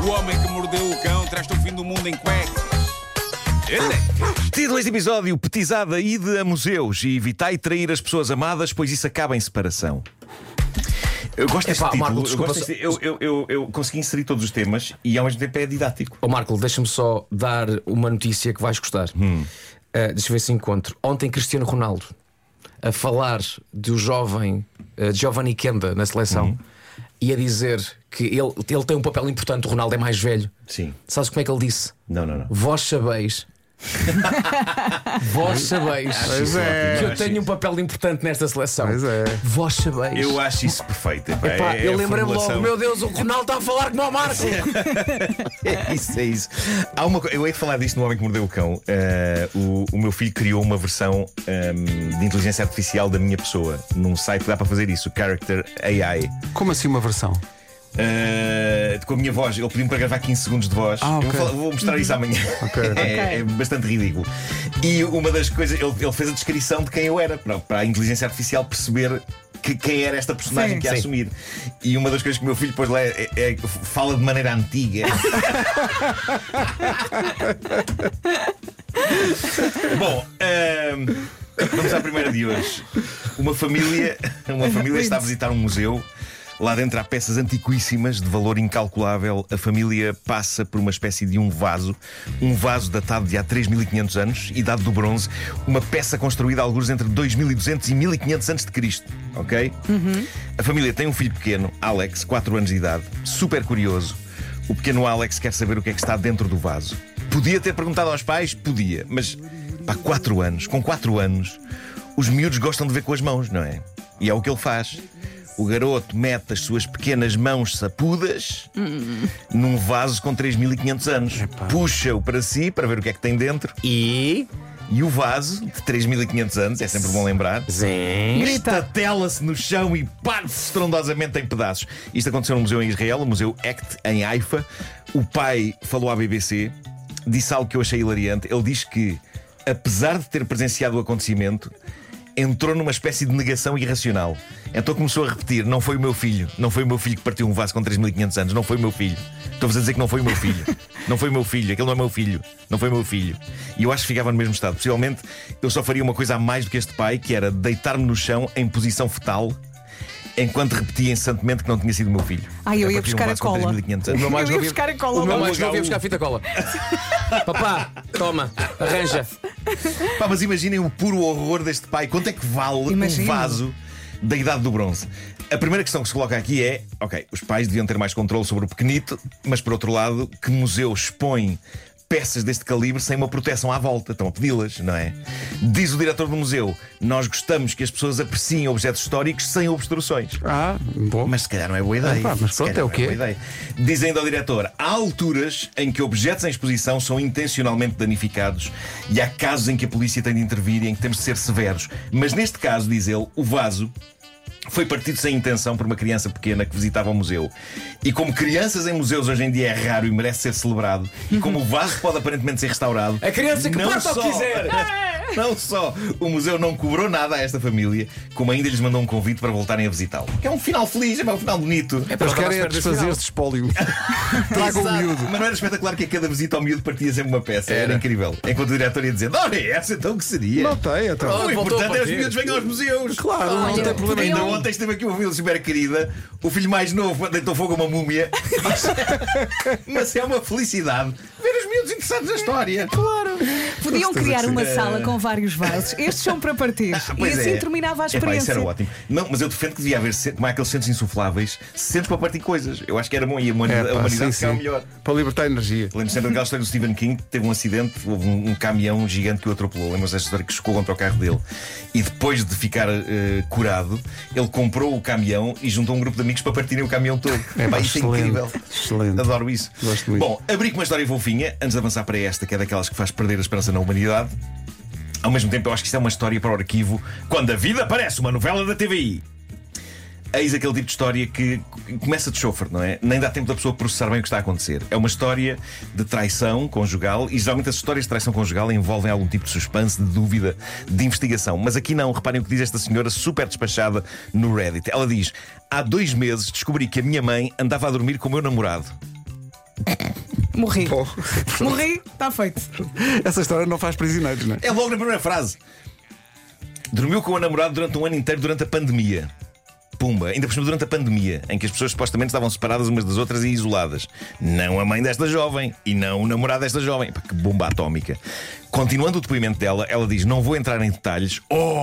O homem que mordeu o cão traz-te o fim do mundo em cuecas. Título deste episódio: petizada, ide a museus e evitai trair as pessoas amadas, pois isso acaba em separação. Eu gosto deste título. Marco, desculpa, eu consegui inserir todos os temas e ao mesmo tempo é didático. Marco, deixa-me só dar uma notícia que vais gostar. Deixa eu ver se encontro. Ontem Cristiano Ronaldo a falar do jovem Giovanni Kenda na seleção e a dizer que ele tem um papel importante. O Ronaldo é mais velho. Sim. Sabes como é que ele disse? Não. Vós sabeis. Vós sabeis que eu tenho um papel importante nesta seleção. Pois é. Vós sabeis. Eu acho isso perfeito. Epá, eu lembrei-me logo, meu Deus, o Ronaldo está a falar como o Marco. É isso. Eu hei de falar disto no Homem que Mordeu o Cão. O meu filho criou uma versão de inteligência artificial da minha pessoa num site que dá para fazer isso, Character AI. Como assim uma versão? Com a minha voz, ele pediu-me para gravar 15 segundos de voz. Okay. Vou mostrar isso amanhã. É bastante ridículo. E uma das coisas, ele fez a descrição de quem eu era, para a inteligência artificial perceber quem era esta personagem que ia assumir. E uma das coisas que o meu filho pôs lá fala de maneira antiga. Bom, vamos à primeira de hoje. Uma família está a visitar um museu. Lá dentro há peças antiquíssimas de valor incalculável. A família passa por uma espécie de um vaso datado de há 3.500 anos, idade do bronze. Uma peça construída alguns entre 2.200 e 1.500 antes de Cristo. Ok? A família tem um filho pequeno, Alex, 4 anos de idade, super curioso. O pequeno Alex quer saber o que é que está dentro do vaso. Podia ter perguntado aos pais? Podia. Mas, com 4 anos, os miúdos gostam de ver com as mãos, não é? E é o que ele faz. O garoto mete as suas pequenas mãos sapudas num vaso com 3.500 anos. Puxa-o para si para ver o que é que tem dentro. E o vaso, de 3.500 anos, é sempre bom lembrar, estatela-se no chão e parte-se estrondosamente em pedaços. Isto aconteceu num museu em Israel, o Museu Echt, em Haifa. O pai falou à BBC, disse algo que eu achei hilariante. Ele diz que, apesar de ter presenciado o acontecimento, entrou numa espécie de negação irracional. Então começou a repetir: não foi o meu filho que partiu um vaso com 3.500 anos. Não foi o meu filho. Estou-vos a dizer que não foi o meu filho. Não foi o meu filho, aquele não é meu filho. Não foi o meu filho. E eu acho que ficava no mesmo estado. Possivelmente eu só faria uma coisa a mais do que este pai, que era deitar-me no chão em posição fetal, enquanto repetia incessantemente que não tinha sido o meu filho. Eu ia buscar a cola. O meu mais novo ia buscar a fita cola. Papá, toma, arranja. Mas imaginem o puro horror deste pai. Quanto é que vale um vaso da idade do bronze? A primeira questão que se coloca aqui é: ok, os pais deviam ter mais controle sobre o pequenito, mas por outro lado, que museu expõe peças deste calibre sem uma proteção à volta? Estão a pedi-las, não é? Diz o diretor do museu: nós gostamos que as pessoas apreciem objetos históricos sem obstruções. Bom. Mas se calhar não é boa ideia. Mas pronto, é o quê? Diz ainda ao diretor: há alturas em que objetos em exposição são intencionalmente danificados e há casos em que a polícia tem de intervir e em que temos de ser severos. Mas neste caso, diz ele, o vaso foi partido sem intenção por uma criança pequena que visitava o museu. E como crianças em museus hoje em dia é raro e merece ser celebrado, e como o vaso pode aparentemente ser restaurado, a criança que parta o que quiser. Não só o museu não cobrou nada a esta família, como ainda lhes mandou um convite para voltarem a visitá-lo. Que é um final feliz, é um final bonito. Eles querem desfazer-se de espólio. Tragam o miúdo. Mas não era espetacular que a cada visita ao miúdo partia sempre uma peça? Era incrível. Enquanto o diretor ia dizendo: olha, essa então que seria? Não tem, então. O importante é os miúdos venham aos museus. Claro, não tem problema. Ainda ontem esteve aqui uma família super querida. O filho mais novo deitou fogo a uma múmia. Mas é uma felicidade ver os miúdos interessados na história. Claro. Podiam criar uma sala com vários vasos. Estes são para partir. E assim terminava a experiência. Isso era ótimo. Não, mas eu defendo que devia haver, como há aqueles centros insufláveis, centros para partir coisas. Eu acho que era bom e a humanidade ficava melhor. Para libertar a energia. Lembro sempre daquela história do Stephen King, que teve um acidente, houve um caminhão gigante que o atropelou. Lembro-se desta história que chocou contra o carro dele. E depois de ficar curado, ele comprou o caminhão e juntou um grupo de amigos para partirem o caminhão todo. Isso é incrível. Excelente. Adoro isso. Gosto muito. Bom, abri com uma história fofinha, antes de avançar para esta, que é daquelas que faz perder a esperança na humanidade. Ao mesmo tempo, eu acho que isto é uma história para o arquivo. Quando a vida parece uma novela da TVI. Eis aquele tipo de história que começa de chofre, não é? Nem dá tempo da pessoa processar bem o que está a acontecer. É uma história de traição conjugal. E geralmente as histórias de traição conjugal envolvem algum tipo de suspense, de dúvida, de investigação. Mas aqui não, reparem o que diz esta senhora super despachada no Reddit. Ela diz: há 2 meses descobri que a minha mãe andava a dormir com o meu namorado. Morri. Bom, Morri, está feito. essa história não faz prisioneiros, não é? É logo na primeira frase. Dormiu com a namorada durante um ano inteiro durante a pandemia. Pumba, ainda por cima durante a pandemia, em que as pessoas supostamente estavam separadas umas das outras e isoladas. Não a mãe desta jovem e não o namorado desta jovem. Pá, que bomba atómica. Continuando o depoimento dela, ela diz: não vou entrar em detalhes.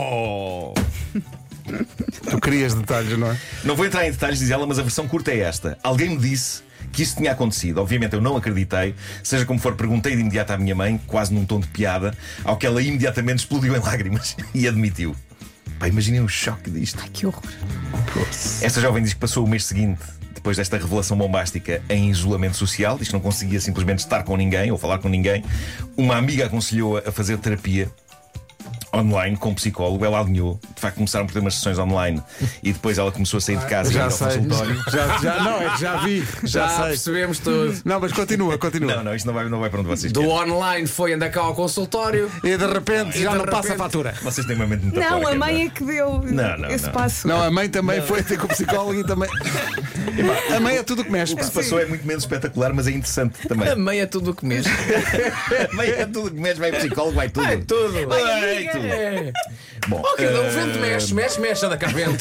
Tu querias detalhes, não é? Não vou entrar em detalhes, diz ela, mas a versão curta é esta. Alguém me disse que isso tinha acontecido. Obviamente eu não acreditei. Seja como for, perguntei de imediato à minha mãe, quase num tom de piada, ao que ela imediatamente explodiu em lágrimas e admitiu. Pá, imaginem o choque disto. Ai, que horror. Esta jovem diz que passou o mês seguinte, depois desta revelação bombástica, em isolamento social. Diz que não conseguia simplesmente estar com ninguém ou falar com ninguém. Uma amiga aconselhou-a a fazer terapia online com um psicólogo. Ela alinhou. De facto, começaram por ter umas sessões online e depois ela começou a sair de casa e ir ao consultório. Não, é que já vi. Já sei. percebemos tudo. Não, mas continua. Não, isto não vai para onde vocês Do querem. online foi andar cá ao consultório. E de repente já de não passa a repente- fatura. Vocês têm uma mente muito Não, porca, a mãe não é que deu Não, esse não. passo. Não, a mãe também foi ter com o psicólogo e também. A mãe é tudo o que mexe. O que se passou é muito menos espetacular, mas é interessante também. A mãe é tudo o que mesmo. Vai é tudo que mexe, vai psicólogo, vai tudo. É tudo. Vai tudo. É. Bom, Oh, querido, o vento mexe, anda cá vento.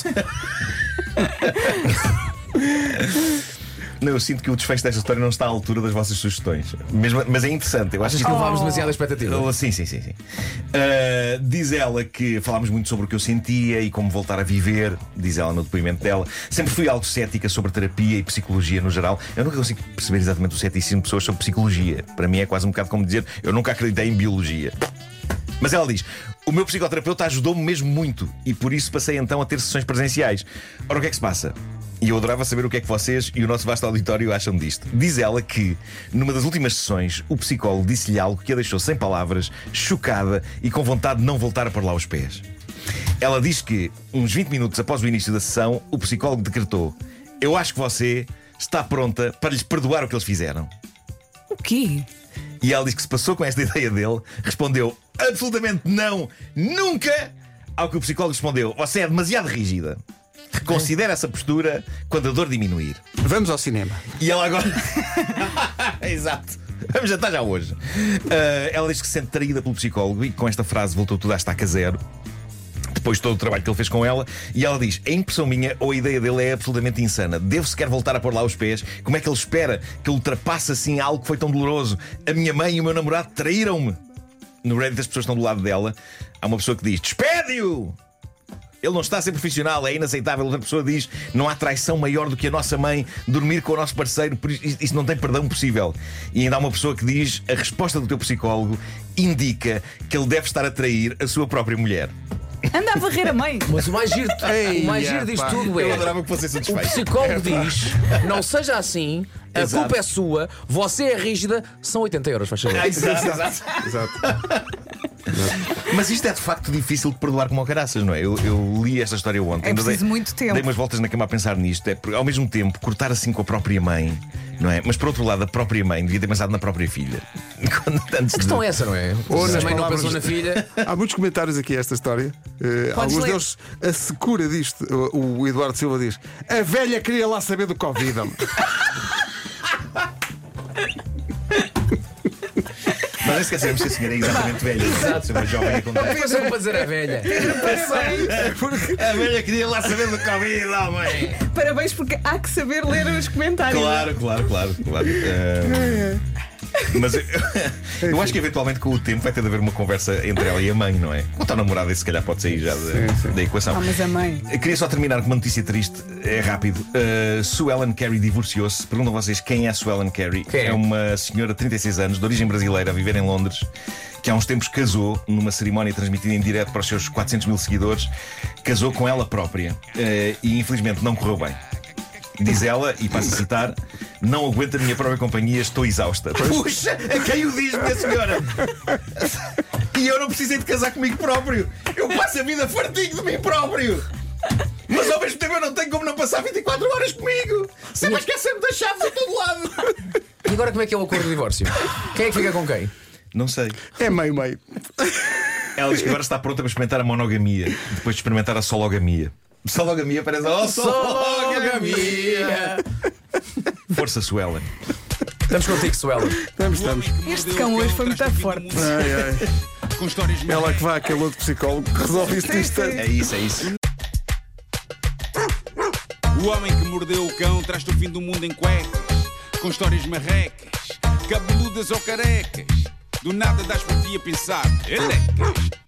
não, eu sinto que o desfecho desta história não está à altura das vossas sugestões. Mas é interessante. Eu acho Achas que que levámos demasiada expectativa? Sim. Diz ela que falámos muito sobre o que eu sentia e como voltar a viver. Diz ela no depoimento dela. Sempre fui algo cética sobre terapia e psicologia no geral. Eu nunca consigo perceber exatamente o ceticismo de pessoas sobre psicologia. Para mim é quase um bocado como dizer: eu nunca acreditei em biologia. Mas ela diz: o meu psicoterapeuta ajudou-me mesmo muito e por isso passei então a ter sessões presenciais. Ora, o que é que se passa? E eu adorava saber o que é que vocês e o nosso vasto auditório acham disto. Diz ela que, numa das últimas sessões, o psicólogo disse-lhe algo que a deixou sem palavras, chocada e com vontade de não voltar a pôr lá os pés. Ela diz que, uns 20 minutos após o início da sessão, o psicólogo decretou: eu acho que você está pronta para lhes perdoar o que eles fizeram. O quê? E ela diz que se passou com esta ideia dele, respondeu: absolutamente não, nunca! Ao que o psicólogo respondeu: você é demasiado rígida. Reconsidere essa postura quando a dor diminuir. Vamos ao cinema. E ela agora. Exato. Vamos jantar já hoje. Ela diz que se sente traída pelo psicólogo e com esta frase voltou tudo à estaca zero. Depois de todo o trabalho que ele fez com ela. E ela diz: a impressão minha ou a ideia dele é absolutamente insana. Devo sequer voltar a pôr lá os pés? Como é que ele espera que eu ultrapasse assim algo que foi tão doloroso? A minha mãe e o meu namorado traíram-me. No Reddit as pessoas estão do lado dela. Há uma pessoa que diz: despede-o! Ele não está a ser profissional, é inaceitável. Outra pessoa diz: não há traição maior do que a nossa mãe dormir com o nosso parceiro, por isso não tem perdão possível. E ainda há uma pessoa que diz: a resposta do teu psicólogo indica que ele deve estar a trair a sua própria mulher. Anda a varrer a mãe. Mas o mais giro, disto pá. tudo Eu é: adorava que fosse o satisfeito. psicólogo diz, não seja assim, a Exato. culpa é sua, você é rígida, são 80 euros, faz favor. Exato. Mas isto é de facto difícil de perdoar como ao caraças, não é? Eu li esta história ontem. É Ainda preciso muito tempo. Dei umas voltas na cama a pensar nisto. É porque, ao mesmo tempo, cortar assim com a própria mãe, não é? Mas por outro lado, a própria mãe devia ter pensado na própria filha. A questão é essa, não é? Ou Se nas a mãe não palavras- pensou na filha. Há muitos comentários aqui a esta história. Alguns ler. deles a secura disto. O Eduardo Silva diz: a velha queria lá saber do Covid. homem." Mas não esquecemos que a senhora é exatamente velha. Exato. Se uma jovem acontece. Mas para dizer a velha. A velha queria lá saber do Covid, homem. Parabéns, porque há que saber ler os comentários. Claro. Mas eu acho que eventualmente com o tempo vai ter de haver uma conversa entre ela e a mãe, não é? Quanto ao namorado, esse se calhar pode sair já da equação. Ah, mas a mãe. Eu queria só terminar com uma notícia triste, é rápido. Sue Ellen Carey divorciou-se. Perguntam vocês quem é a Sue Ellen Carey? Quem é? É uma senhora de 36 anos, de origem brasileira, a viver em Londres, que há uns tempos casou numa cerimónia transmitida em direto para os seus 400 mil seguidores. Casou com ela própria e infelizmente não correu bem. Diz ela, e passo a citar: não aguento a minha própria companhia, estou exausta. Puxa, a quem o diz, minha senhora? E eu não precisei de casar comigo próprio. Eu passo a vida fartinho de mim próprio. Mas ao mesmo tempo eu não tenho como não passar 24 horas comigo. Sempre a esquecer-me das chaves a todo lado. E agora como é que é o acordo de divórcio? Quem é que fica com quem? Não sei. É meio. Ela diz que agora está pronta para experimentar a monogamia, depois de experimentar a sologamia. Sologamia parece. Oh, sologamia! Força, Sue Ellen. Estamos contigo, Suela. Estamos. Este cão hoje foi muito forte. Com histórias Ela que vai àquele outro psicólogo que resolve isto instante. É isso, é isso. O homem que mordeu o cão traz-te o fim do mundo em cuecas, com histórias marrecas, cabeludas ou carecas. Do nada das por ti a pensar, elecas.